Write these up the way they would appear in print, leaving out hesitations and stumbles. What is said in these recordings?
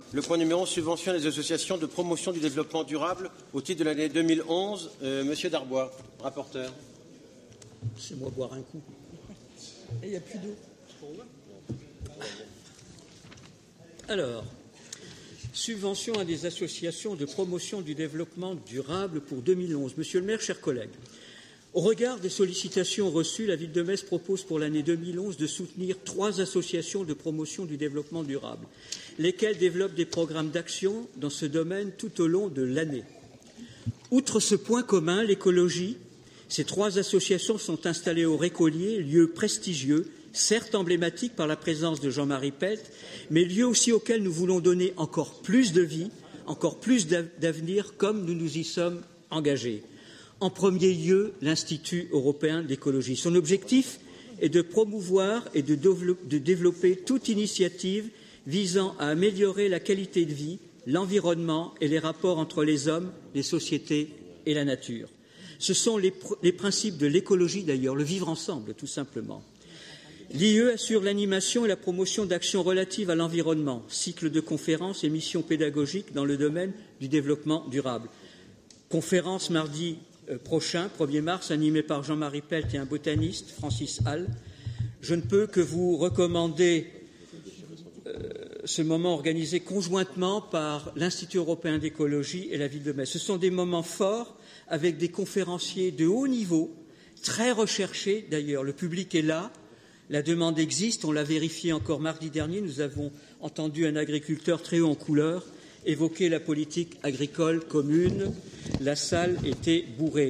Le point numéro 11, subvention des associations de promotion du développement durable au titre de l'année 2011. Monsieur Darbois, rapporteur. Laissez-moi boire un coup. Et il n'y a plus d'eau. Alors, subvention à des associations de promotion du développement durable pour 2011. Monsieur le maire, chers collègues, au regard des sollicitations reçues, la ville de Metz propose pour l'année 2011 de soutenir 3 associations de promotion du développement durable, lesquelles développent des programmes d'action dans ce domaine tout au long de l'année. Outre ce point commun, l'écologie, ces 3 associations sont installées au Récollier, lieu prestigieux, certes emblématique par la présence de Jean-Marie Pelt, mais lieu aussi auquel nous voulons donner encore plus de vie, encore plus d'avenir, comme nous nous y sommes engagés. En premier lieu, l'Institut européen d'écologie. Son objectif est de promouvoir et de développer toute initiative visant à améliorer la qualité de vie, l'environnement et les rapports entre les hommes, les sociétés et la nature. Ce sont les principes de l'écologie d'ailleurs, le vivre ensemble tout simplement. L'IE assure l'animation et la promotion d'actions relatives à l'environnement, cycles de conférences et missions pédagogiques dans le domaine du développement durable. Conférence mardi prochain, 1er mars, animée par Jean-Marie Pelt et un botaniste, Francis Hall. Je ne peux que vous recommander ce moment organisé conjointement par l'Institut européen d'écologie et la ville de Metz. Ce sont des moments forts avec des conférenciers de haut niveau, très recherchés d'ailleurs. Le public est là, la demande existe, on l'a vérifié encore mardi dernier. Nous avons entendu un agriculteur très haut en couleur évoquer la politique agricole commune. La salle était bourrée.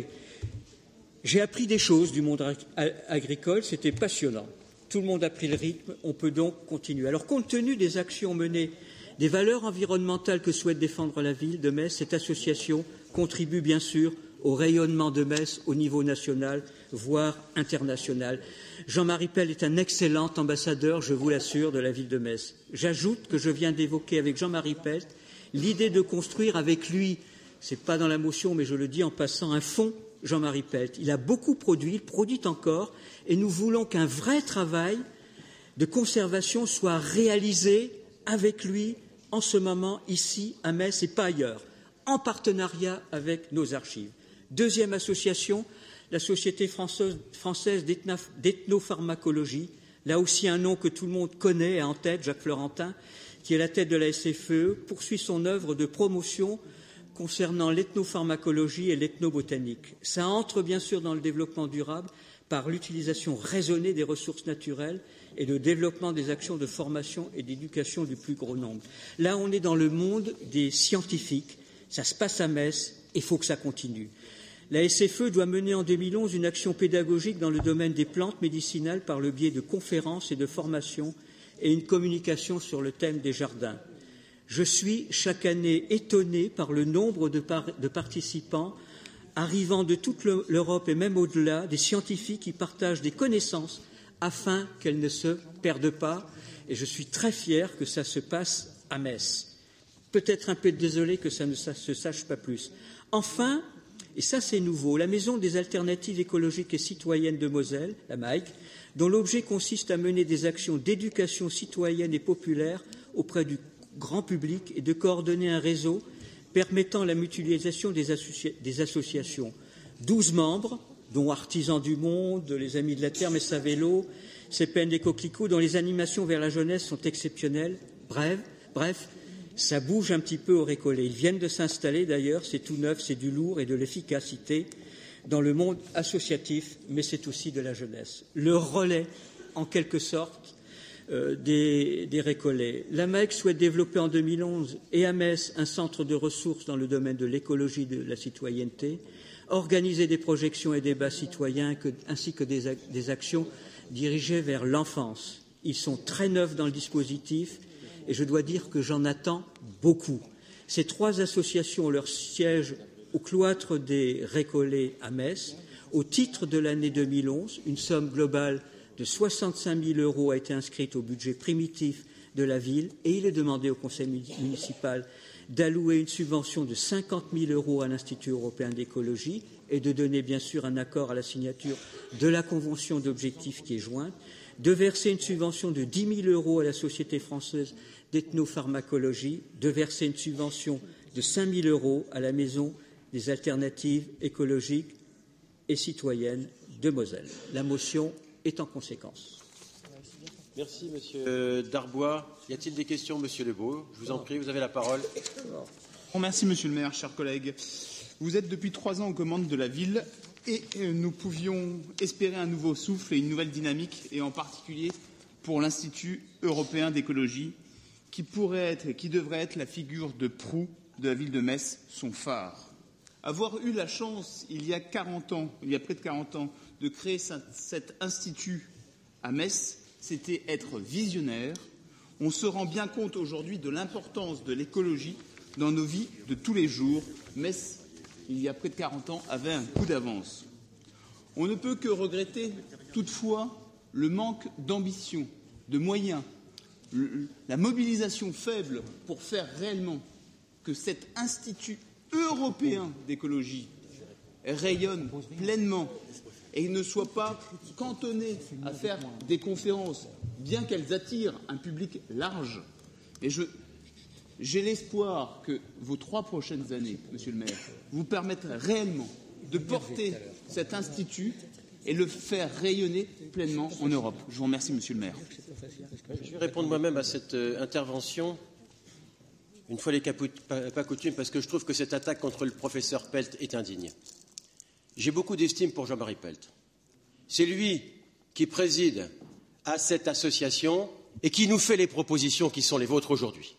J'ai appris des choses du monde agricole, c'était passionnant. Tout le monde a pris le rythme, on peut donc continuer. Alors, compte tenu des actions menées, des valeurs environnementales que souhaite défendre la ville de Metz, cette association contribue bien sûr au rayonnement de Metz au niveau national, voire international. Jean-Marie Pelt est un excellent ambassadeur, je vous l'assure, de la ville de Metz. J'ajoute que je viens d'évoquer avec Jean-Marie Pelt l'idée de construire avec lui, ce n'est pas dans la motion, mais je le dis en passant, un fonds Jean-Marie Pelt. Il a beaucoup produit, il produit encore, et nous voulons qu'un vrai travail de conservation soit réalisé avec lui en ce moment ici à Metz et pas ailleurs, en partenariat avec nos archives. Deuxième association, la Société française d'ethnopharmacologie, là aussi un nom que tout le monde connaît et a en tête, Jacques Florentin, qui est la tête de la SFE, poursuit son œuvre de promotion concernant l'ethnopharmacologie et l'ethnobotanique. Ça entre bien sûr dans le développement durable par l'utilisation raisonnée des ressources naturelles et le développement des actions de formation et d'éducation du plus grand nombre. Là, on est dans le monde des scientifiques, ça se passe à Metz, il faut que ça continue. La SFE doit mener en 2011 une action pédagogique dans le domaine des plantes médicinales par le biais de conférences et de formations et une communication sur le thème des jardins. Je suis chaque année étonné par le nombre de participants arrivant de toute l'Europe et même au-delà, des scientifiques qui partagent des connaissances afin qu'elles ne se perdent pas. Et je suis très fier que ça se passe à Metz. Peut-être un peu désolé que ça ne se sache pas plus. Enfin, et ça c'est nouveau, la Maison des alternatives écologiques et citoyennes de Moselle, la MAIC, dont l'objet consiste à mener des actions d'éducation citoyenne et populaire auprès du grand public et de coordonner un réseau permettant la mutualisation des associations. 12 membres, dont Artisans du Monde, les Amis de la Terre, Metz à vélo, CPN des Coquelicots, dont les animations vers la jeunesse sont exceptionnelles. Bref, ça bouge un petit peu au Récollet. Ils viennent de s'installer d'ailleurs, c'est tout neuf, c'est du lourd et de l'efficacité dans le monde associatif, mais c'est aussi de la jeunesse. Le relais, en quelque sorte, des Récollets. La MAIC souhaite développer en 2011 et à Metz un centre de ressources dans le domaine de l'écologie de la citoyenneté, organiser des projections et débats citoyens ainsi que des actions dirigées vers l'enfance. Ils sont très neufs dans le dispositif et je dois dire que j'en attends beaucoup. Ces 3 associations ont leur siège au cloître des Récollets à Metz. Au titre de l'année 2011, une somme globale de 65 000 € a été inscrite au budget primitif de la ville et il est demandé au conseil municipal d'allouer une subvention de 50 000 € à l'Institut européen d'écologie et de donner bien sûr un accord à la signature de la convention d'objectifs qui est jointe, de verser une subvention de 10 000 € à la Société française d'ethnopharmacologie de verser une subvention de 5 000 € à la Maison des alternatives écologiques et citoyennes de Moselle. La motion est en conséquence. Merci, Monsieur Darbois. Y a-t-il des questions, Monsieur Lebeau? Je vous en prie, vous avez la parole. Merci, Monsieur le maire, chers collègues. Vous êtes depuis 3 ans aux commandes de la ville et nous pouvions espérer un nouveau souffle et une nouvelle dynamique, et en particulier pour l'Institut européen d'écologie, qui devrait être la figure de proue de la ville de Metz, son phare. Avoir eu la chance, il y a près de 40 ans, de créer cet institut à Metz, c'était être visionnaire. On se rend bien compte aujourd'hui de l'importance de l'écologie dans nos vies de tous les jours. Metz, il y a près de 40 ans, avait un coup d'avance. On ne peut que regretter toutefois le manque d'ambition, de moyens, la mobilisation faible pour faire réellement que cet institut européen d'écologie rayonne pleinement et ne soit pas cantonné à faire des conférences, bien qu'elles attirent un public large. Et j'ai l'espoir que vos 3 prochaines années, Monsieur le maire, vous permettent réellement de porter cet institut et le faire rayonner pleinement en Europe. Je vous remercie, Monsieur le maire. Je vais répondre moi-même à cette intervention, une fois les pas coutumes, parce que je trouve que cette attaque contre le professeur Pelt est indigne. J'ai beaucoup d'estime pour Jean-Marie Pelt. C'est lui qui préside à cette association et qui nous fait les propositions qui sont les vôtres aujourd'hui.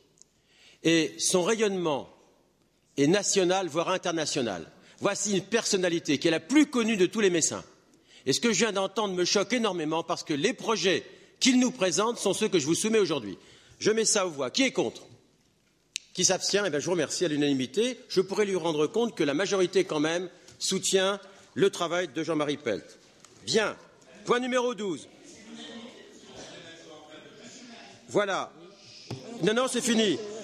Et son rayonnement est national, voire international. Voici une personnalité qui est la plus connue de tous les Messins. Et ce que je viens d'entendre me choque énormément parce que les projets qu'il nous présente sont ceux que je vous soumets aujourd'hui. Je mets ça aux voix. Qui est contre? Qui s'abstient? Eh bien, je vous remercie à l'unanimité. Je pourrais lui rendre compte que la majorité, quand même, soutient le travail de Jean-Marie Pelt. Bien. Point numéro 12. Voilà. Non, c'est fini.